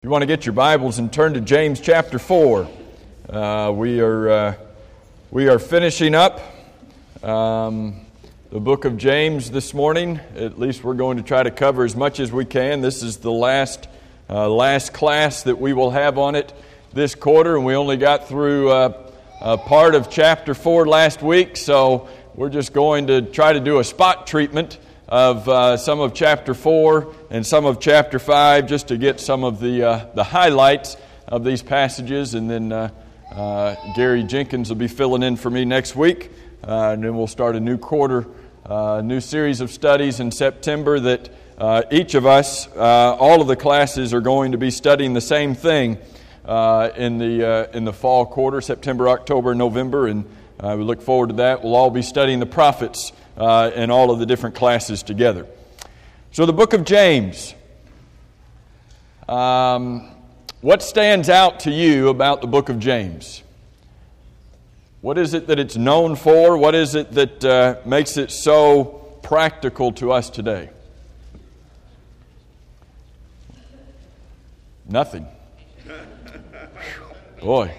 If you want to get your Bibles and turn to James chapter 4, we are finishing up the book of James this morning. At least we're going to try to cover as much as we can. This is the last class that we will have on it this quarter, and we only got through a part of chapter 4 last week, so we're just going to try to do a spot treatment of some of chapter 4 and some of chapter 5, just to get some of the highlights of these passages. And then Gary Jenkins will be filling in for me next week. And then we'll start a new quarter, new series of studies in September that each of us, all of the classes are going to be studying the same thing in the fall quarter, September, October, November. And we look forward to that. We'll all be studying the prophets in all of the different classes together. So the book of James. What stands out to you about the book of James? What is it that it's known for? What is it that makes it so practical to us today? Nothing. Boy.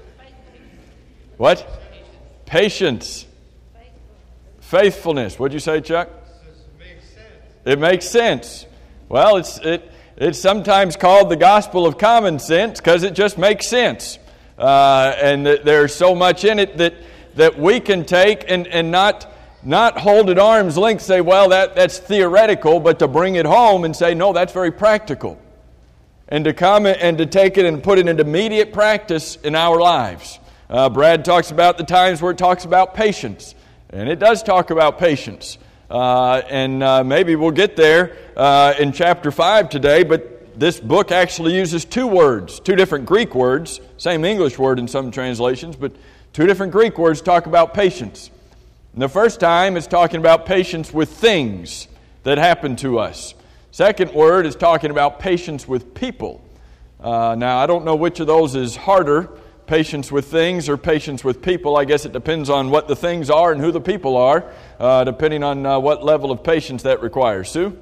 What? Patience. Faithfulness. What'd you say, Chuck? It makes sense. Well, it's sometimes called the gospel of common sense because it just makes sense. And there's so much in it that we can take and not hold at arm's length, say, well, that's theoretical, but to bring it home and say, no, that's very practical. And to come and to take it and put it into immediate practice in our lives. Brad talks about the times where it talks about patience. And it does talk about patience. And maybe we'll get there in chapter 5 today, but this book actually uses two different Greek words, same English word in some translations, but two different Greek words talk about patience. And the first time it's talking about patience with things that happen to us. Second word is talking about patience with people. Now, I don't know which of those is harder, patience with things or patience with people. I guess it depends on what the things are and who the people are, depending on what level of patience that requires. Sue?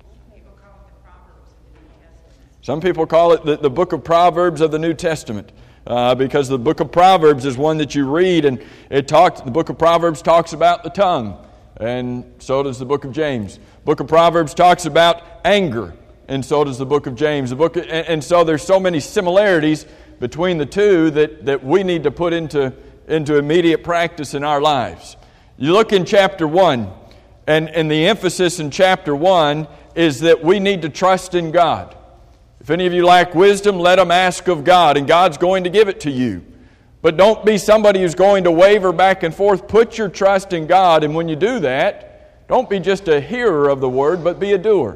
Some people call it the book of Proverbs of the New Testament, because the book of Proverbs is one that you read, and the book of Proverbs talks about the tongue, and so does the book of James. The book of Proverbs talks about anger, and so does the book of James. And so there's so many similarities between the two that we need to put into immediate practice in our lives. You look in chapter 1, and the emphasis in chapter 1 is that we need to trust in God. If any of you lack wisdom, let them ask of God, and God's going to give it to you. But don't be somebody who's going to waver back and forth. Put your trust in God, and when you do that, don't be just a hearer of the word, but be a doer.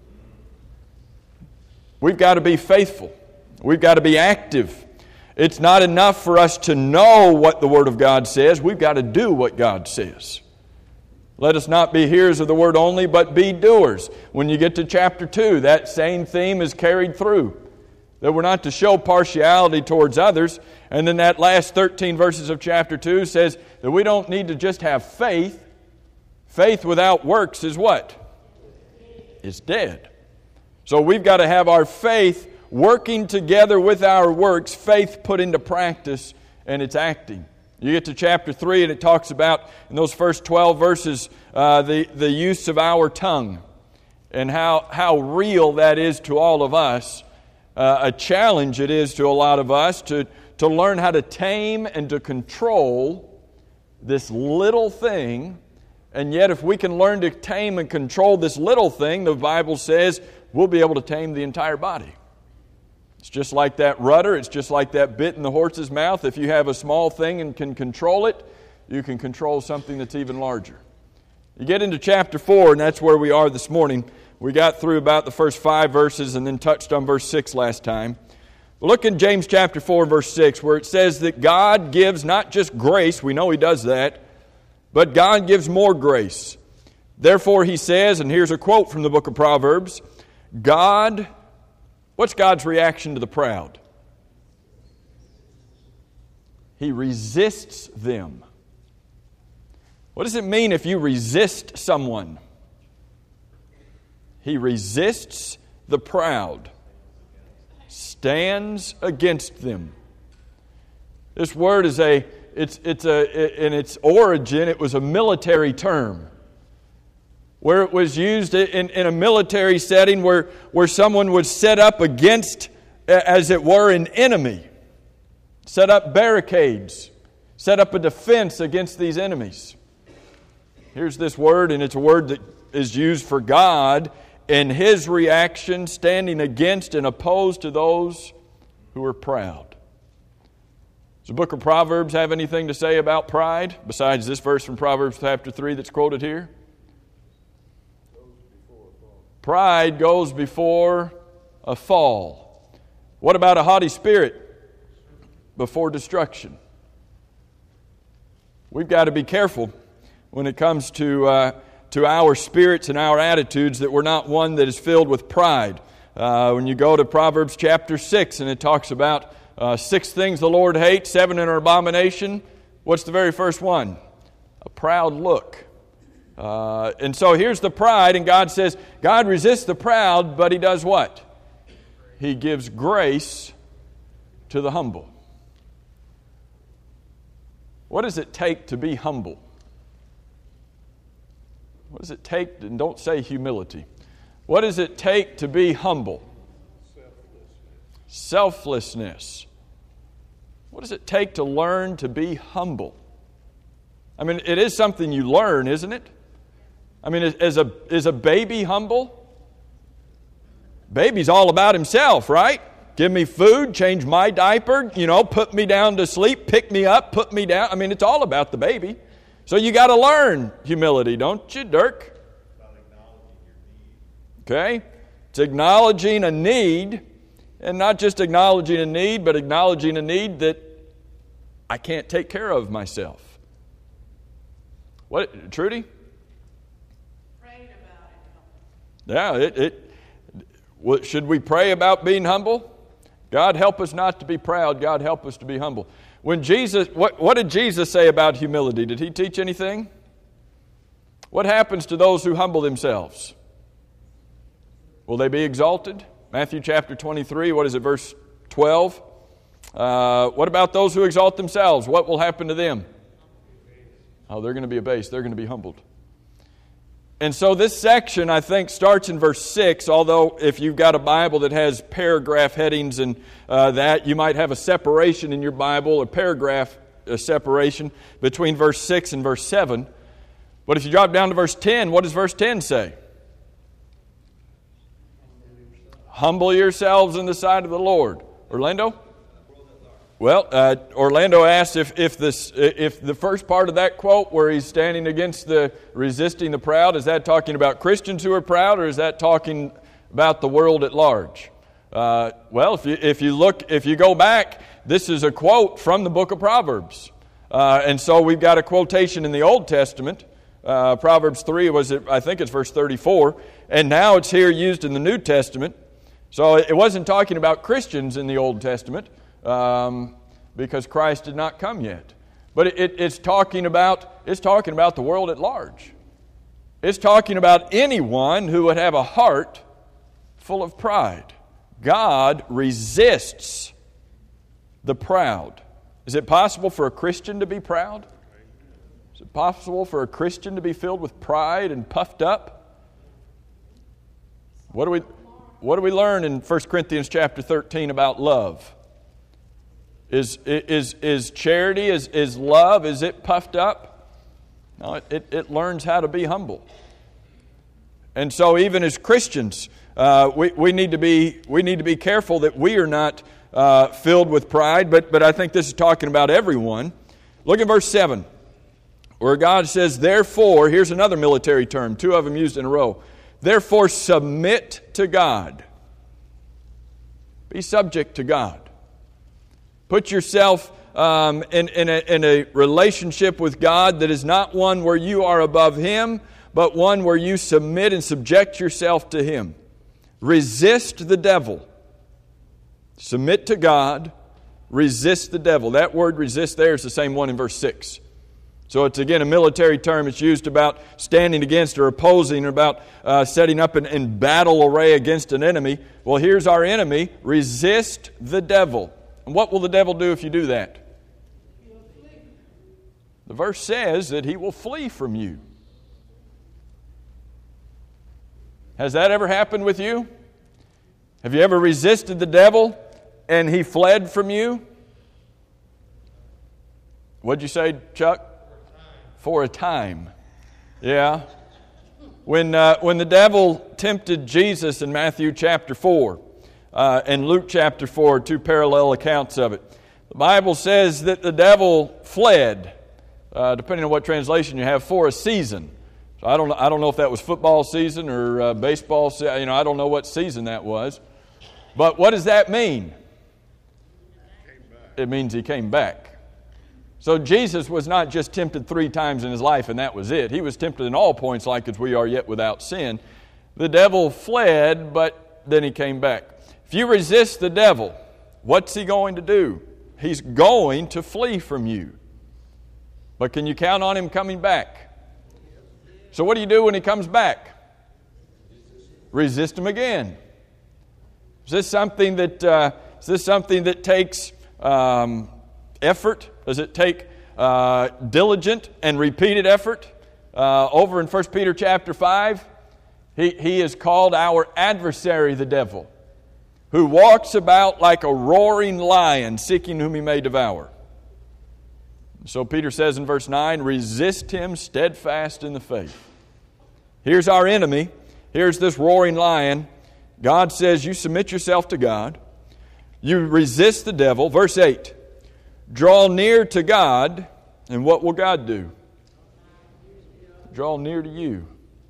We've got to be faithful. We've got to be active. It's not enough for us to know what the Word of God says. We've got to do what God says. Let us not be hearers of the Word only, but be doers. When you get to chapter 2, that same theme is carried through. That we're not to show partiality towards others. And then that last 13 verses of chapter 2 says that we don't need to just have faith. Faith without works is what? It's dead. So we've got to have our faith working together with our works, faith put into practice, and it's acting. You get to chapter 3 and it talks about, in those first 12 verses, the use of our tongue and how real that is to all of us. A challenge it is to a lot of us to learn how to tame and to control this little thing. And yet if we can learn to tame and control this little thing, the Bible says we'll be able to tame the entire body. It's just like that rudder. It's just like that bit in the horse's mouth. If you have a small thing and can control it, you can control something that's even larger. You get into chapter 4, and that's where we are this morning. We got through about the first 5 verses and then touched on verse 6 last time. Look in James chapter 4, verse 6, where it says that God gives not just grace, we know He does that, but God gives more grace. Therefore, He says, and here's a quote from the book of Proverbs, what's God's reaction to the proud? He resists them. What does it mean if you resist someone? He resists the proud. stands against them. This word is in its origin, it was a military term, where it was used in a military setting where someone would set up against, as it were, an enemy. Set up barricades. Set up a defense against these enemies. Here's this word, and it's a word that is used for God in His reaction, standing against and opposed to those who are proud. Does the book of Proverbs have anything to say about pride, besides this verse from Proverbs chapter 3 that's quoted here? Pride goes before a fall. What about a haughty spirit? Before destruction. We've got to be careful when it comes to our spirits and our attitudes that we're not one that is filled with pride. When you go to Proverbs chapter 6 and it talks about 6 things the Lord hates, 7 are an abomination, what's the very first one? A proud look. And so here's the pride, and God says, God resists the proud, but He does what? He gives grace to the humble. What does it take to be humble? What does it take? And don't say humility. What does it take to be humble? Selflessness. What does it take to learn to be humble? I mean, it is something you learn, isn't it? I mean, is a baby humble? Baby's all about himself, right? Give me food, change my diaper, put me down to sleep, pick me up, put me down. I mean, it's all about the baby. So you got to learn humility, don't you, Dirk? Okay? It's acknowledging a need, and not just acknowledging a need, but acknowledging a need that I can't take care of myself. What, Trudy? Prayed about it. Yeah, should we pray about being humble? God help us not to be proud. God help us to be humble. When Jesus, what did Jesus say about humility? Did He teach anything? What happens to those who humble themselves? Will they be exalted? Matthew chapter 23, what is it, verse 12? What about those who exalt themselves? What will happen to them? Oh, they're going to be abased. They're going to be humbled. And so this section, I think, starts in verse 6, although if you've got a Bible that has paragraph headings and that, you might have a separation in your Bible, a paragraph separation between verse 6 and verse 7. But if you drop down to verse 10, what does verse 10 say? Humble yourselves in the sight of the Lord. Orlando? Well, Orlando asked if the first part of that quote where he's standing against the resisting the proud, is that talking about Christians who are proud, or is that talking about the world at large? Well, if you go back, this is a quote from the book of Proverbs, and so we've got a quotation in the Old Testament. Proverbs 3 I think it's verse 34, and now it's here used in the New Testament. So it wasn't talking about Christians in the Old Testament. Because Christ did not come yet. But it's talking about the world at large. It's talking about anyone who would have a heart full of pride. God resists the proud. Is it possible for a Christian to be proud? Is it possible for a Christian to be filled with pride and puffed up? What do we learn in 1 Corinthians chapter 13 about love? Is charity, is love, is it puffed up? No, it learns how to be humble. And so even as Christians, we need to be careful that we are not filled with pride, but I think this is talking about everyone. Look at verse 7, where God says, therefore, here's another military term, 2 of them used in a row. Therefore submit to God. Be subject to God. Put yourself in a relationship with God that is not one where you are above Him, but one where you submit and subject yourself to Him. Resist the devil. Submit to God. Resist the devil. That word resist there is the same one in verse 6. So it's again a military term. It's used about standing against or opposing, or about setting up in battle array against an enemy. Well, here's our enemy. Resist the devil. And what will the devil do if you do that? The verse says that he will flee from you. Has that ever happened with you? Have you ever resisted the devil and he fled from you? What'd you say, Chuck? For a time. Yeah. When the devil tempted Jesus in Matthew chapter 4 and Luke chapter 4, two parallel accounts of it, the Bible says that the devil fled, depending on what translation you have, for a season. So I don't know if that was football season or baseball season. I don't know what season that was. But what does that mean? It means he came back. So Jesus was not just tempted 3 times in his life and that was it. He was tempted in all points like as we are yet without sin. The devil fled, but then he came back. If you resist the devil, what's he going to do? He's going to flee from you. But can you count on him coming back? So what do you do when he comes back? Resist him again. Is this something that takes effort? Does it take diligent and repeated effort? Over in 1 Peter chapter 5, he is called our adversary, the devil, who walks about like a roaring lion, seeking whom he may devour. So Peter says in verse 9, resist him steadfast in the faith. Here's our enemy. Here's this roaring lion. God says you submit yourself to God. You resist the devil. Verse 8, draw near to God, and what will God do? Draw near to you.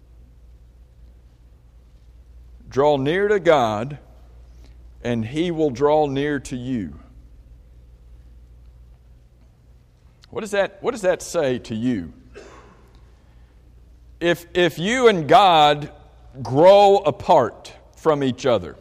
Draw near to God, and He will draw near to you. What does that say to you? If you and God grow apart from each other,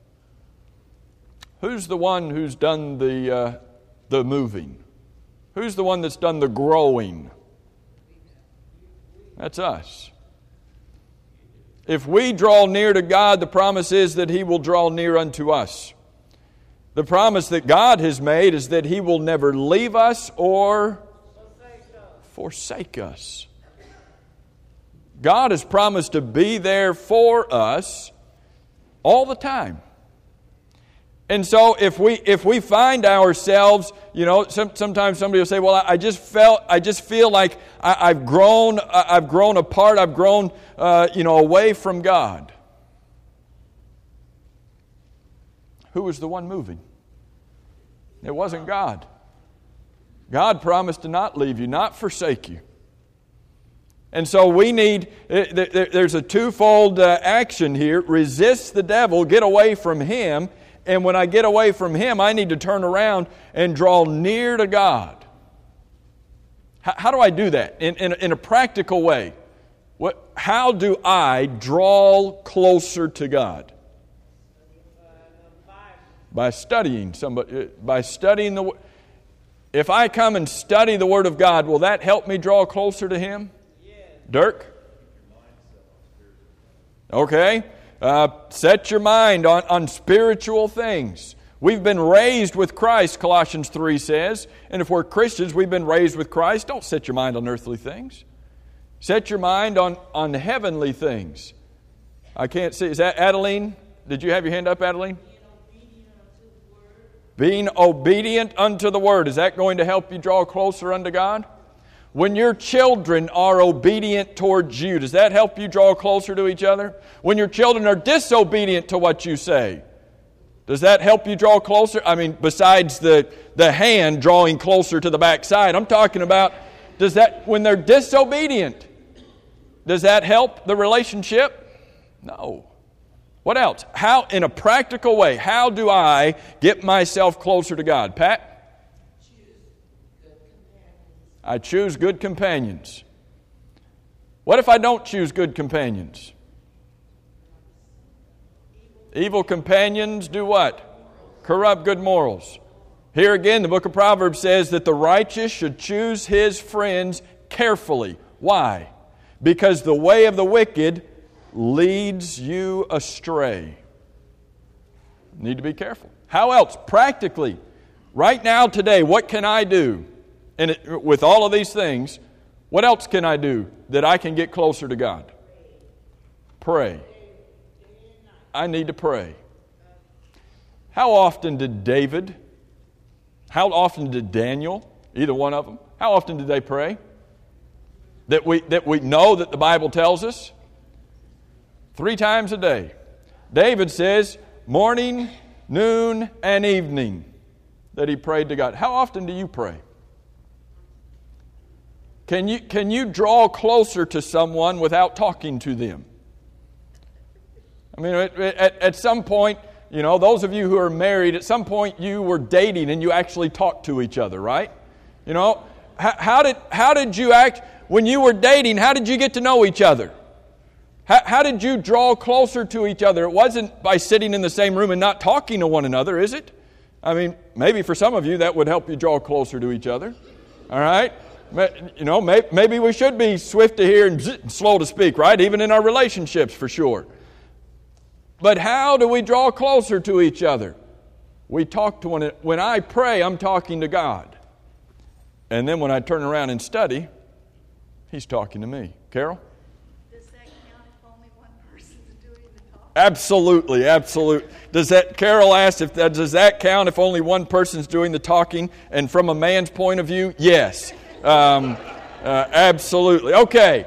who's the one who's done the moving? Who's the one that's done the growing? That's us. If we draw near to God, the promise is that He will draw near unto us. The promise that God has made is that He will never leave us or forsake us. God has promised to be there for us all the time. And so if we find ourselves, sometimes somebody will say, well, I just feel like I've grown apart, I've grown away from God. Who was the one moving? It wasn't God. God promised to not leave you, not forsake you. And so we need, there's a twofold action here. Resist the devil, get away from him. And when I get away from him, I need to turn around and draw near to God. How do I do that? In a practical way. How do I draw closer to God? By studying the Word. If I come and study the Word of God, will that help me draw closer to Him? Yes. Dirk? Okay. Set your mind on spiritual things. We've been raised with Christ, Colossians 3 says. And if we're Christians, we've been raised with Christ. Don't set your mind on earthly things. Set your mind on heavenly things. I can't see. Is that Adeline? Did you have your hand up, Adeline? Being obedient unto the Word. Is that going to help you draw closer unto God? When your children are obedient towards you, does that help you draw closer to each other? When your children are disobedient to what you say, does that help you draw closer? I mean, besides the hand drawing closer to the backside, I'm talking about, when they're disobedient, does that help the relationship? No. What else? How, in a practical way, how do I get myself closer to God? Pat? I choose good companions. What if I don't choose good companions? Evil companions do what? Corrupt good morals. Here again, the book of Proverbs says that the righteous should choose his friends carefully. Why? Because the way of the wicked leads you astray. You need to be careful. How else? Practically, right now, today, what can I do? And with all of these things, what else can I do that I can get closer to God? Pray. I need to pray. How often did David, how often did Daniel, either one of them, how often did they pray? That we know that the Bible tells us? 3 times a day. David says, morning, noon, and evening, that he prayed to God. How often do you pray? Can you draw closer to someone without talking to them? I mean, at some point, you know, those of you who are married, at some point you were dating and you actually talked to each other, right? You know, how did you act when you were dating? How did you get to know each other? How did you draw closer to each other? It wasn't by sitting in the same room and not talking to one another, is it? I mean, maybe for some of you that would help you draw closer to each other. All right? You know, maybe we should be swift to hear and slow to speak, right? Even in our relationships, for sure. But how do we draw closer to each other? We talk to one another. When I pray, I'm talking to God. And then when I turn around and study, He's talking to me. Carol? Does that count if only one person is doing the talking? Absolutely, absolutely. Carol asked, does that count if only one person's doing the talking? And from a man's point of view, yes. Absolutely. Okay.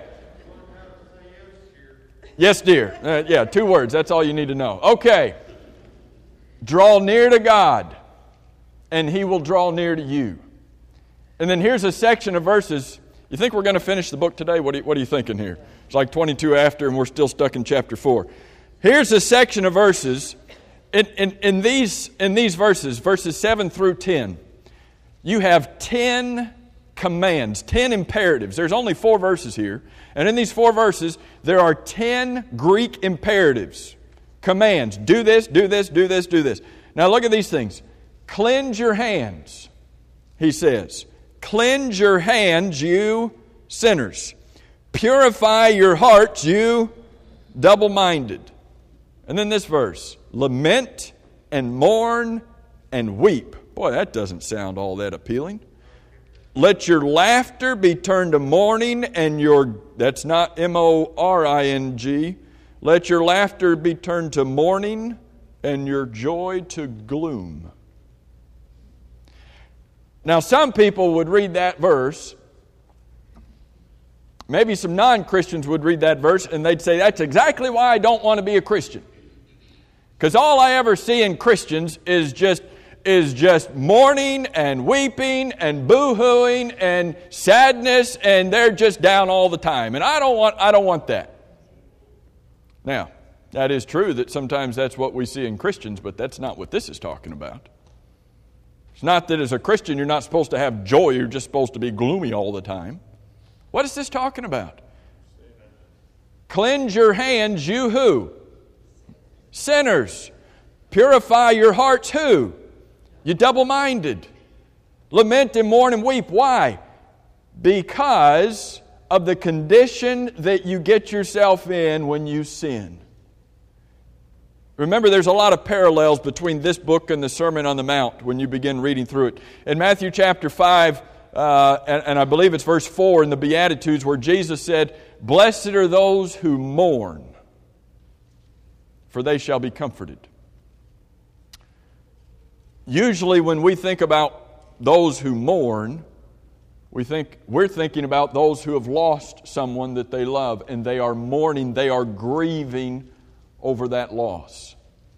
Yes, dear. Yeah, 2 words. That's all you need to know. Okay. Draw near to God, and He will draw near to you. And then here's a section of verses. You think we're going to finish the book today? What are you thinking here? It's like 22 after, and we're still stuck in chapter 4. Here's a section of verses. In these verses, verses 7 through 10, you have 10 commands, 10 imperatives. There's only 4 verses here. And in these 4 verses, there are 10 Greek imperatives, commands. Do this, do this, do this, do this. Now look at these things. Cleanse your hands, he says. Cleanse your hands, you sinners. Purify your hearts, you double-minded. And then this verse, lament and mourn and weep. Boy, that doesn't sound all that appealing. Let your laughter be turned to mourning and that's not M-O-R-I-N-G. Let your laughter be turned to mourning and your joy to gloom. Now, some people would read that verse. Maybe some non-Christians would read that verse and they'd say, that's exactly why I don't want to be a Christian. Because all I ever see in Christians is just mourning and weeping and boo-hooing and sadness, and they're just down all the time. And I don't want that. Now, that is true that sometimes that's what we see in Christians, but that's not what this is talking about. It's not that as a Christian you're not supposed to have joy, you're just supposed to be gloomy all the time. What is this talking about? Cleanse your hands, you who? Sinners. Purify your hearts, who? You double-minded. Lament and mourn and weep. Why? Because of the condition that you get yourself in when you sin. Remember, there's a lot of parallels between this book and the Sermon on the Mount when you begin reading through it. In Matthew chapter 5, and I believe it's verse 4 in the Beatitudes, where Jesus said, "Blessed are those who mourn, for they shall be comforted." Usually when we think about those who mourn, we're thinking about those who have lost someone that they love, and they are mourning, they are grieving over that loss.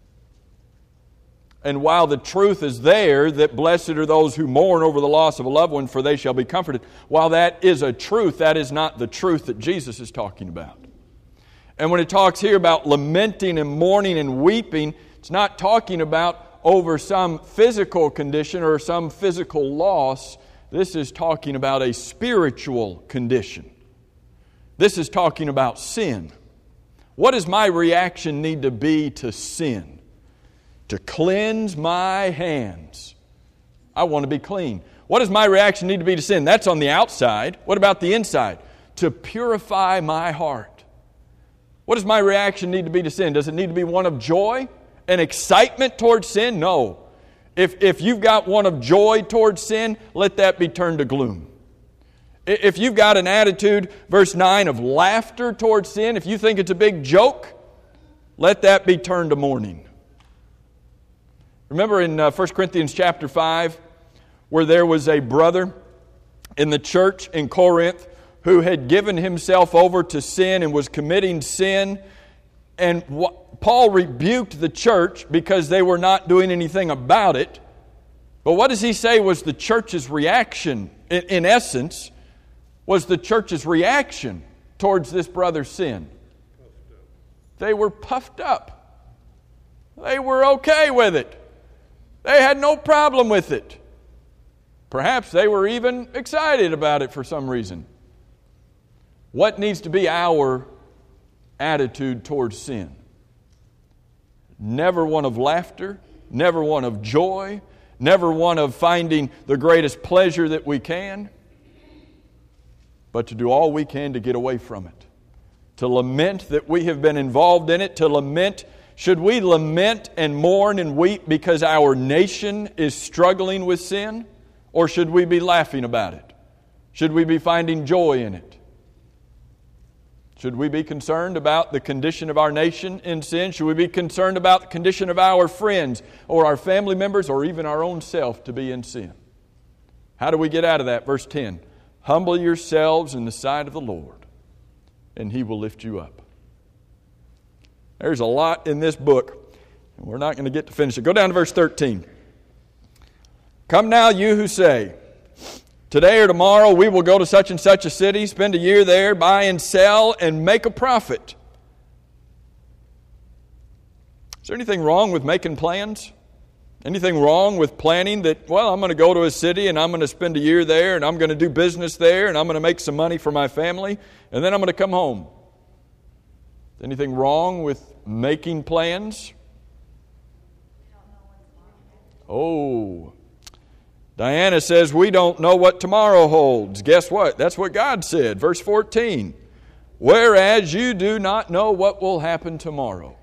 And while the truth is there that blessed are those who mourn over the loss of a loved one, for they shall be comforted, while that is a truth, that is not the truth that Jesus is talking about. And when it talks here about lamenting and mourning and weeping, it's not talking about over some physical condition or some physical loss. This is talking about a spiritual condition. This is talking about sin. What does my reaction need to be to sin? To cleanse my hands. I want to be clean. What does my reaction need to be to sin? That's on the outside. What about the inside? To purify my heart. What does my reaction need to be to sin? Does it need to be one of joy and excitement towards sin? No. If you've got one of joy towards sin, let that be turned to gloom. If you've got an attitude, verse 9, of laughter towards sin, if you think it's a big joke, let that be turned to mourning. Remember in 1 Corinthians chapter 5, where there was a brother in the church in Corinth who had given himself over to sin and was committing sin. And Paul rebuked the church because they were not doing anything about it. But what does he say was the church's reaction? In essence, was the church's reaction towards this brother's sin? They were puffed up. They were okay with it. They had no problem with it. Perhaps they were even excited about it for some reason. What needs to be our attitude towards sin? Never one of laughter, never one of joy, never one of finding the greatest pleasure that we can, but to do all we can to get away from it. To lament that we have been involved in it, to lament. Should we lament and mourn and weep because our nation is struggling with sin? Or should we be laughing about it? Should we be finding joy in it? Should we be concerned about the condition of our nation in sin? Should we be concerned about the condition of our friends or our family members or even our own self to be in sin? How do we get out of that? Verse 10, humble yourselves in the sight of the Lord, and He will lift you up. There's a lot in this book, and we're not going to get to finish it. Go down to verse 13. Come now, you who say, today or tomorrow we will go to such and such a city, spend a year there, buy and sell, and make a profit. Is there anything wrong with making plans? Anything wrong with planning that, well, I'm going to go to a city and I'm going to spend a year there and I'm going to do business there and I'm going to make some money for my family and then I'm going to come home? Anything wrong with making plans? Oh, Diana says we don't know what tomorrow holds. Guess what? That's what God said. Verse 14. Whereas you do not know what will happen tomorrow.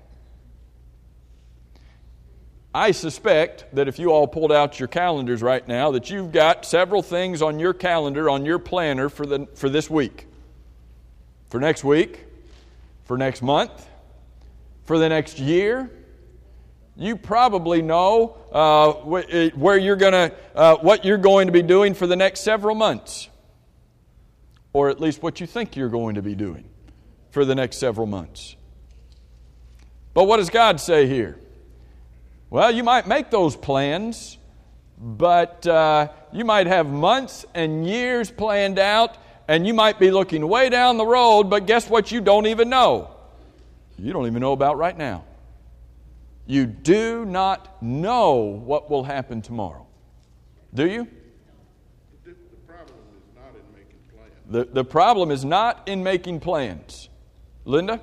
I suspect that if you all pulled out your calendars right now, that you've got several things on your calendar, on your planner for this week. For next week, for next month, for the next year. You probably know where you're what you're going to be doing for the next several months, or at least what you think you're going to be doing for the next several months. But what does God say here? Well, you might make those plans, but you might have months and years planned out, and you might be looking way down the road, but guess what you don't even know? You don't even know about right now. You do not know what will happen tomorrow. Do you? The problem is not in making plans. The problem is not in making plans. Linda?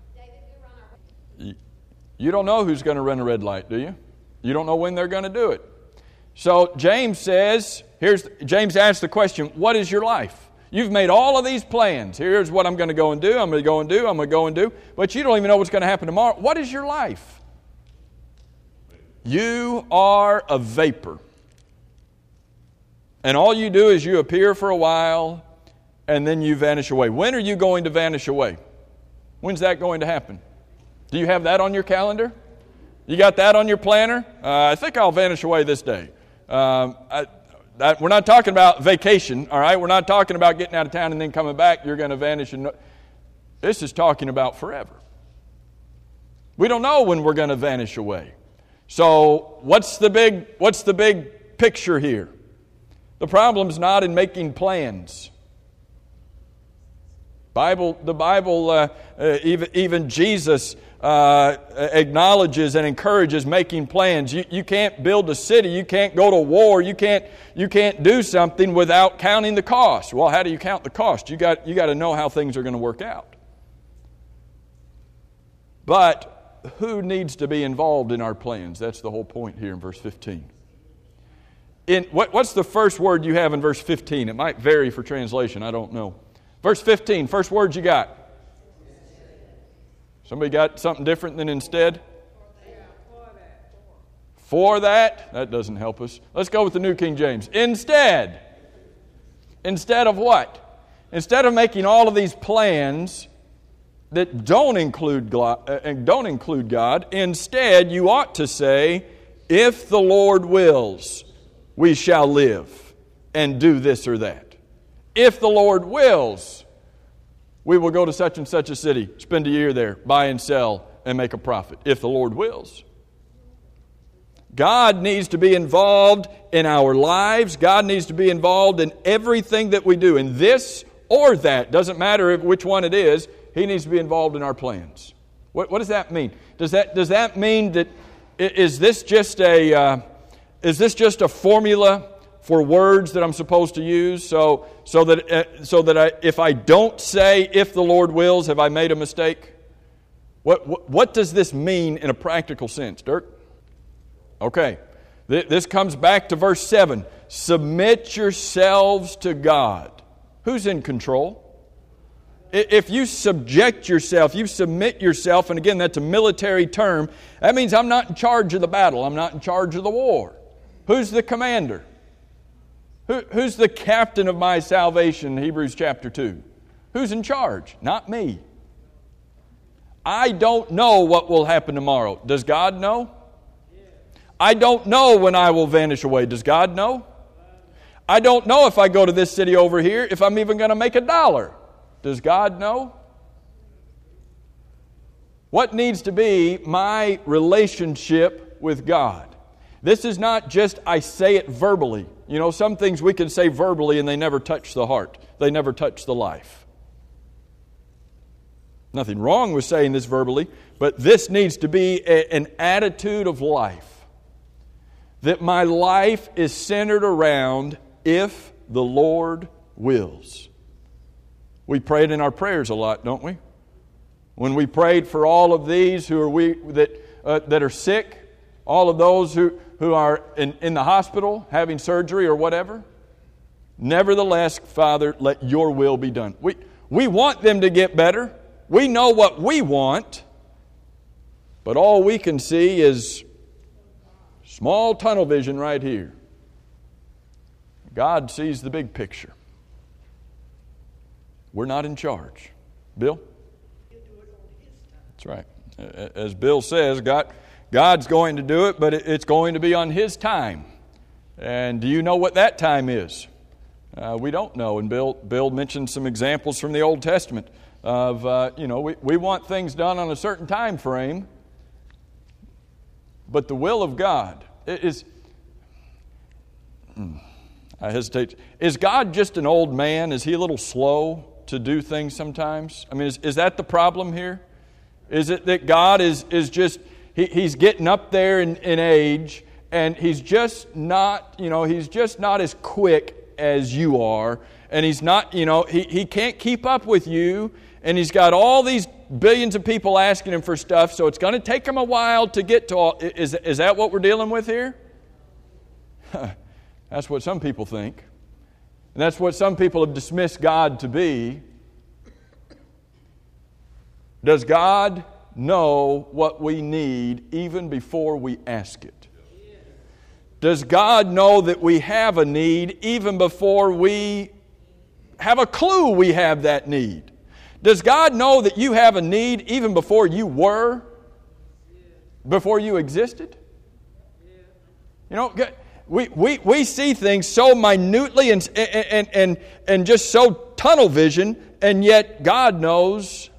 You don't know who's going to run a red light, do you? You don't know when they're going to do it. So James says, James asks the question, what is your life? You've made all of these plans. Here's what I'm going to go and do. I'm going to go and do. I'm going to go and do. But you don't even know what's going to happen tomorrow. What is your life? You are a vapor. And all you do is you appear for a while and then you vanish away. When are you going to vanish away? When's that going to happen? Do you have that on your calendar? You got that on your planner? I think I'll vanish away this day. We're not talking about vacation, all right? We're not talking about getting out of town and then coming back. You're going to vanish. This is talking about forever. We don't know when we're going to vanish away. So what's the big picture here? The problem's not in making plans. The Bible, even Jesus acknowledges and encourages making plans. You can't build a city. You can't go to war. You can't do something without counting the cost. Well, how do you count the cost? You got to know how things are going to work out. But who needs to be involved in our plans? That's the whole point here in verse 15. What's the first word you have in verse 15? It might vary for translation. I don't know. Verse 15, first word you got. Somebody got something different than instead? For that? That doesn't help us. Let's go with the New King James. Instead. Instead of what? Instead of making all of these plans that don't include God, instead you ought to say, if the Lord wills, we shall live and do this or that. If the Lord wills, we will go to such and such a city, spend a year there, buy and sell, and make a profit. If the Lord wills. God needs to be involved in our lives. God needs to be involved in everything that we do. In this or that, doesn't matter which one it is, He needs to be involved in our plans. What does that mean? Does that mean that is this just a formula for words that I'm supposed to use so that if I don't say if the Lord wills, have I made a mistake? What does this mean in a practical sense, Dirk? Okay, this comes back to verse 7. Submit yourselves to God. Who's in control? If you subject yourself, you submit yourself, and again, that's a military term, that means I'm not in charge of the battle. I'm not in charge of the war. Who's the commander? Who's the captain of my salvation, Hebrews chapter 2? Who's in charge? Not me. I don't know what will happen tomorrow. Does God know? I don't know when I will vanish away. Does God know? I don't know if I go to this city over here, if I'm even going to make $1. Does God know? What needs to be my relationship with God? This is not just I say it verbally. You know, some things we can say verbally and they never touch the heart. They never touch the life. Nothing wrong with saying this verbally, but this needs to be an attitude of life. That my life is centered around if the Lord wills. We prayed in our prayers a lot, don't we? When we prayed for all of these that are sick, all of those who are in the hospital having surgery or whatever. Nevertheless, Father, let your will be done. We want them to get better. We know what we want. But all we can see is small tunnel vision right here. God sees the big picture. We're not in charge. Bill? That's right. As Bill says, God's going to do it, but it's going to be on His time. And do you know what that time is? We don't know. And Bill mentioned some examples from the Old Testament of, we want things done on a certain time frame, but the will of God is... I hesitate. Is God just an old man? Is He a little slow to do things sometimes? I mean, is that the problem here? Is it that God is just... He's getting up there in age, and He's just not, He's just not as quick as you are, and He's not, He can't keep up with you, and He's got all these billions of people asking Him for stuff, so it's going to take Him a while to get to all... Is that what we're dealing with here? That's what some people think. And that's what some people have dismissed God to be. Does God know what we need even before we ask it? Does God know that we have a need even before we have a clue we have that need? Does God know that you have a need even before you were? Before you existed? We see things so minutely and just so tunnel vision, and yet God knows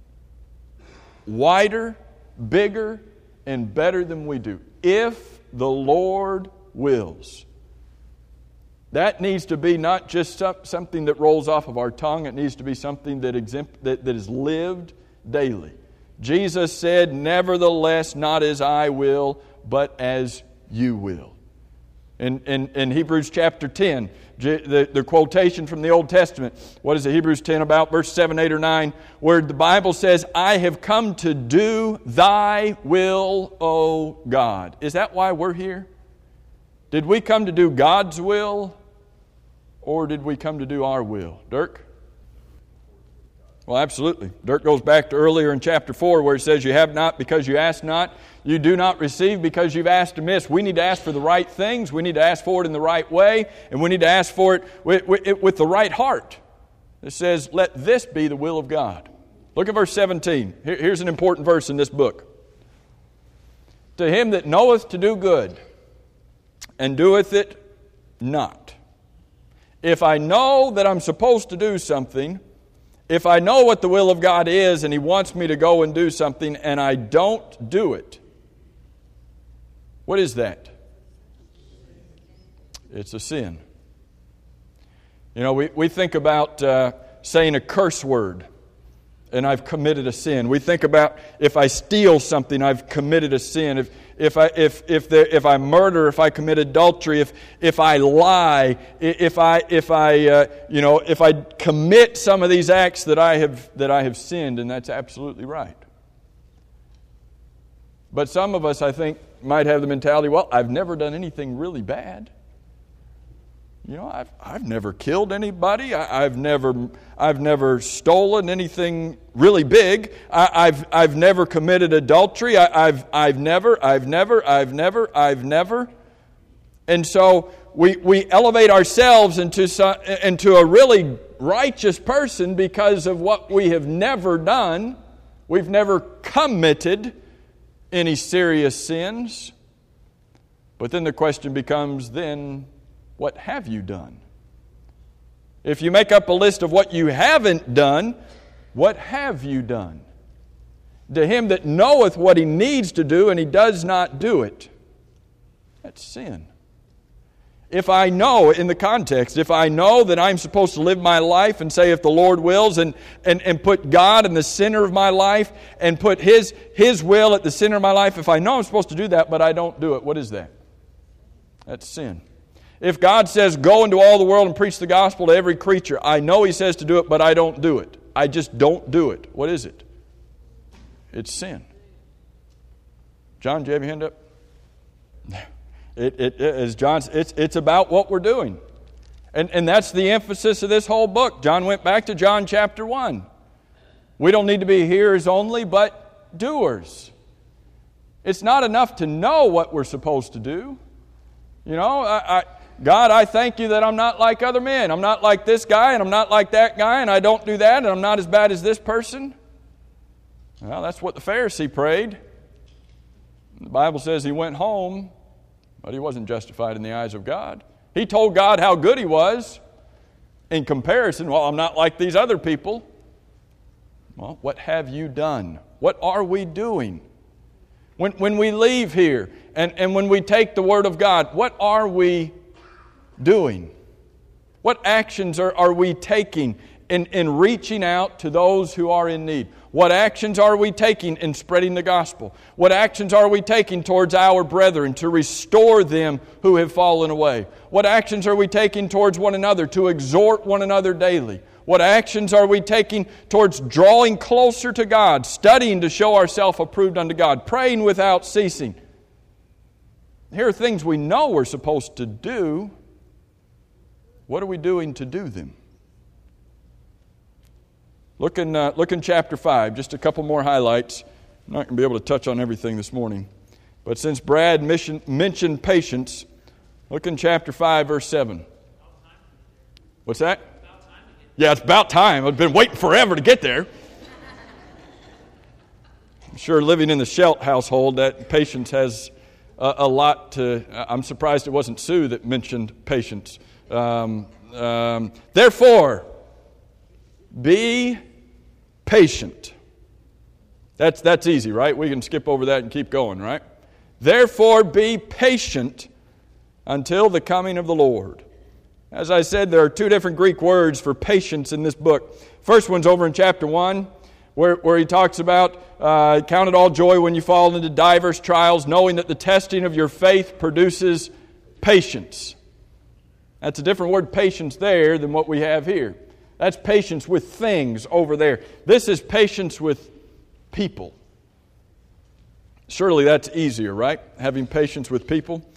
wider, bigger, and better than we do. If the Lord wills. That needs to be not just something that rolls off of our tongue. It needs to be something that is lived daily. Jesus said, "Nevertheless, not as I will, but as you will." In Hebrews chapter 10, the quotation from the Old Testament, what is it, Hebrews 10 about, verse 7, 8, or 9, where the Bible says, "I have come to do thy will, O God." Is that why we're here? Did we come to do God's will, or did we come to do our will? Dirk? Well, absolutely. Dirk goes back to earlier in chapter 4 where it says, you have not because you ask not. You do not receive because you've asked amiss. We need to ask for the right things. We need to ask for it in the right way. And we need to ask for it with the right heart. It says, let this be the will of God. Look at verse 17. Here's an important verse in this book. To him that knoweth to do good, and doeth it not. If I know that I'm supposed to do something, if I know what the will of God is and He wants me to go and do something and I don't do it, what is that? It's a sin. You know, we think about saying a curse word and I've committed a sin. We think about if I steal something, I've committed a sin. If I murder, if I commit adultery, if I lie, if I commit some of these acts that I have sinned, and that's absolutely right. But some of us, I think, might have the mentality, well, I've never done anything really bad. You know, I've never killed anybody. I've never stolen anything really big. I've never committed adultery. I've never. And so we elevate ourselves into a really righteous person because of what we have never done. We've never committed any serious sins. But then the question becomes then, what have you done? If you make up a list of what you haven't done, what have you done? To him that knoweth what he needs to do and he does not do it, that's sin. If I know, in the context, if I know that I'm supposed to live my life and say if the Lord wills and put God in the center of my life and put His will at the center of my life, if I know I'm supposed to do that but I don't do it, what is that? That's sin. If God says, go into all the world and preach the gospel to every creature, I know He says to do it, but I don't do it. I just don't do it. What is it? It's sin. John, do you have your hand up? It's about what we're doing. And that's the emphasis of this whole book. John went back to John chapter 1. We don't need to be hearers only, but doers. It's not enough to know what we're supposed to do. You know, God, I thank you that I'm not like other men. I'm not like this guy, and I'm not like that guy, and I don't do that, and I'm not as bad as this person. Well, that's what the Pharisee prayed. The Bible says he went home, but he wasn't justified in the eyes of God. He told God how good he was. In comparison, well, I'm not like these other people. Well, what have you done? What are we doing? When we leave here and when we take the Word of God, what are we doing? What actions are we taking in reaching out to those who are in need? What actions are we taking in spreading the gospel? What actions are we taking towards our brethren to restore them who have fallen away? What actions are we taking towards one another to exhort one another daily? What actions are we taking towards drawing closer to God, studying to show ourselves approved unto God, praying without ceasing? Here are things we know we're supposed to do. What are we doing to do them? Look in chapter 5, just a couple more highlights. I'm not going to be able to touch on everything this morning. But since Brad mentioned patience, look in chapter 5, verse 7. What's that? Yeah, it's about time. I've been waiting forever to get there. I'm sure living in the Schelt household, that patience has a lot to... I'm surprised it wasn't Sue that mentioned patience. Therefore, be patient. That's easy, right? We can skip over that and keep going, right? Therefore, be patient until the coming of the Lord. As I said, there are two different Greek words for patience in this book. First one's over in chapter 1, where he talks about, count it all joy when you fall into diverse trials, knowing that the testing of your faith produces patience. That's a different word, patience, there than what we have here. That's patience with things over there. This is patience with people. Surely that's easier, right? Having patience with people.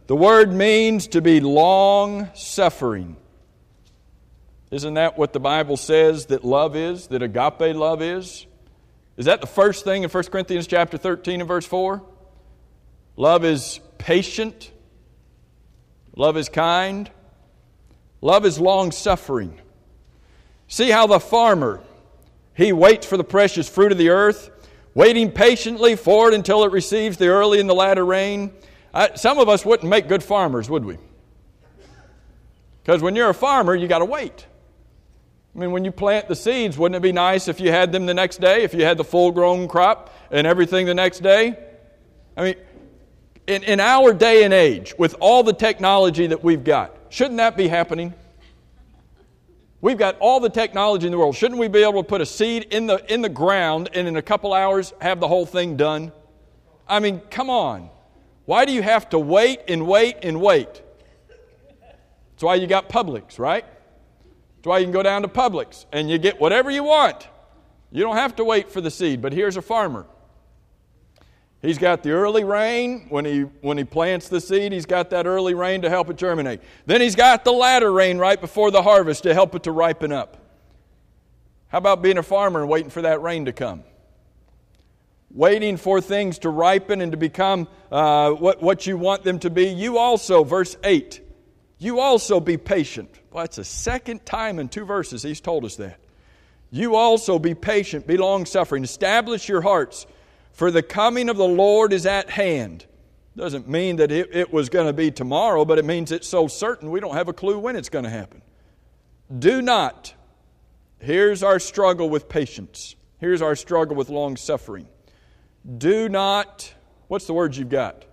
The word means to be long-suffering. Isn't that what the Bible says that love is, that agape love is? Is that the first thing in 1 Corinthians chapter 13 and verse 4? Love is patient. Love is kind. Love is long-suffering. See how the farmer, he waits for the precious fruit of the earth, waiting patiently for it until it receives the early and the latter rain. Some of us wouldn't make good farmers, would we? Because when you're a farmer, you got to wait. I mean, when you plant the seeds, wouldn't it be nice if you had them the next day, if you had the full-grown crop and everything the next day? I mean, in our day and age, with all the technology that we've got, shouldn't that be happening? We've got all the technology in the world. Shouldn't we be able to put a seed in the ground and in a couple hours have the whole thing done? I mean, come on. Why do you have to wait and wait and wait? That's why you got Publix, right? That's why you can go down to Publix and you get whatever you want. You don't have to wait for the seed. But here's a farmer. He's got the early rain when he plants the seed. He's got that early rain to help it germinate. Then he's got the latter rain right before the harvest to help it to ripen up. How about being a farmer and waiting for that rain to come? Waiting for things to ripen and to become what you want them to be. You also, verse 8, you also be patient. Well, that's the second time in 2 verses he's told us that. You also be patient, be long-suffering. Establish your hearts, for the coming of the Lord is at hand. Doesn't mean that it was going to be tomorrow, but it means it's so certain we don't have a clue when it's going to happen. Do not. Here's our struggle with patience. Here's our struggle with long-suffering. Do not, what's the word you've got?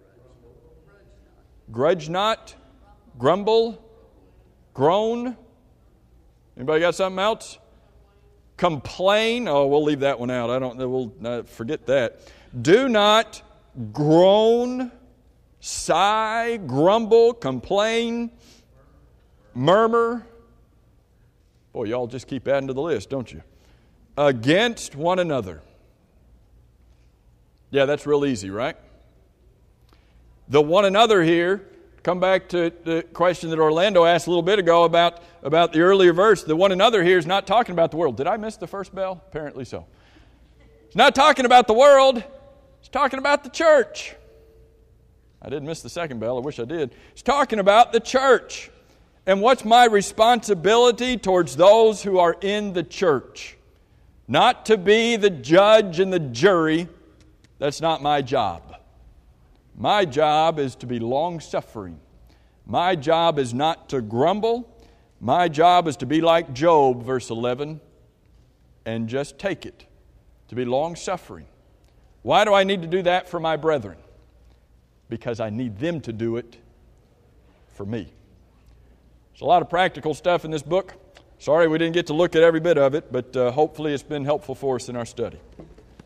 Grudge not, grumble, groan. Anybody got something else? Complain. Oh, we'll leave that one out. We'll forget that. Do not groan, sigh, grumble, complain, murmur. Boy, y'all just keep adding to the list, don't you? Against one another. Yeah, that's real easy, right? The one another here, come back to the question that Orlando asked a little bit ago about the earlier verse. The one another here is not talking about the world. Did I miss the first bell? Apparently so. It's not talking about the world. It's talking about the church. I didn't miss the second bell. I wish I did. It's talking about the church. And what's my responsibility towards those who are in the church? Not to be the judge and the jury. That's not my job. My job is to be long-suffering. My job is not to grumble. My job is to be like Job, verse 11, and just take it. To be long-suffering. Why do I need to do that for my brethren? Because I need them to do it for me. There's a lot of practical stuff in this book. Sorry we didn't get to look at every bit of it, but hopefully it's been helpful for us in our study.